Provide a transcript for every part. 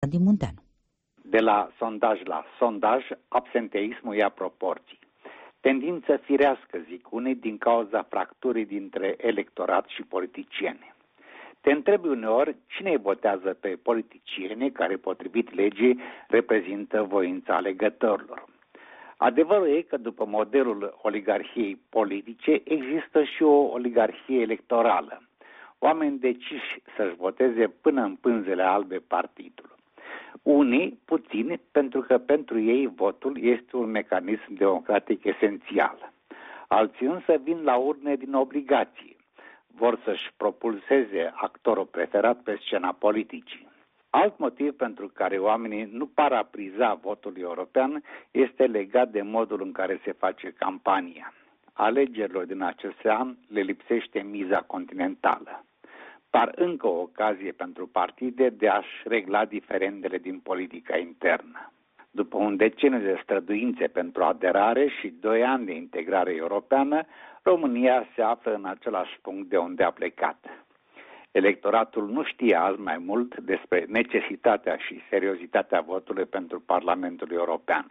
din Munteanu. De la sondaj la sondaj, absenteismul ia proporții. Tendință firească, zic unii, din cauza fracturii dintre electorat și politicieni. Te întrebi uneori cine îi votează pe politicieni care, potrivit legii, reprezintă voința alegătorilor. Adevărul e că după modelul oligarhiei politice există și o oligarhie electorală. Oameni deciși să-și voteze până în pânzele albe partidul. Unii, puțini, pentru că pentru ei votul este un mecanism democratic esențial. Alții însă vin la urne din obligație. Vor să-și propulseze actorul preferat pe scena politicii. Alt motiv pentru care oamenii nu par a priza votul european este legat de modul în care se face campania. Alegerilor din acest an le lipsește miza continentală. Par încă o ocazie pentru partide de a-și regla diferendele din politica internă. După un deceniu de străduințe pentru aderare și 2 ani de integrare europeană, România se află în același punct de unde a plecat. Electoratul nu știe azi mai mult despre necesitatea și seriozitatea votului pentru Parlamentul European.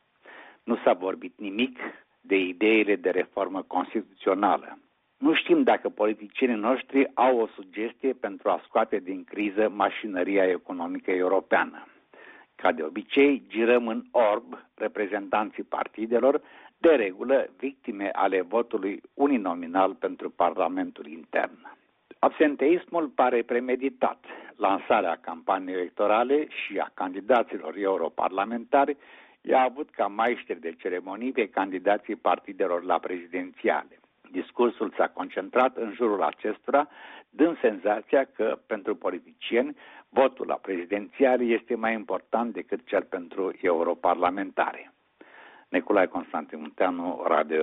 Nu s-a vorbit nimic de ideile de reformă constituțională. Nu știm dacă politicienii noștri au o sugestie pentru a scoate din criză mașinăria economică europeană. Ca de obicei, girăm în orb reprezentanții partidelor, de regulă victime ale votului uninominal pentru Parlamentul intern. Absenteismul pare premeditat. Lansarea campaniei electorale și a candidaților europarlamentari i-a avut ca maiștri de ceremonii pe candidații partidelor la prezidențiale. Discursul s-a concentrat în jurul acestora, dând senzația că, pentru politicieni, votul la prezidențiale este mai important decât cel pentru europarlamentare. Nicolae Constantin Munteanu, Radio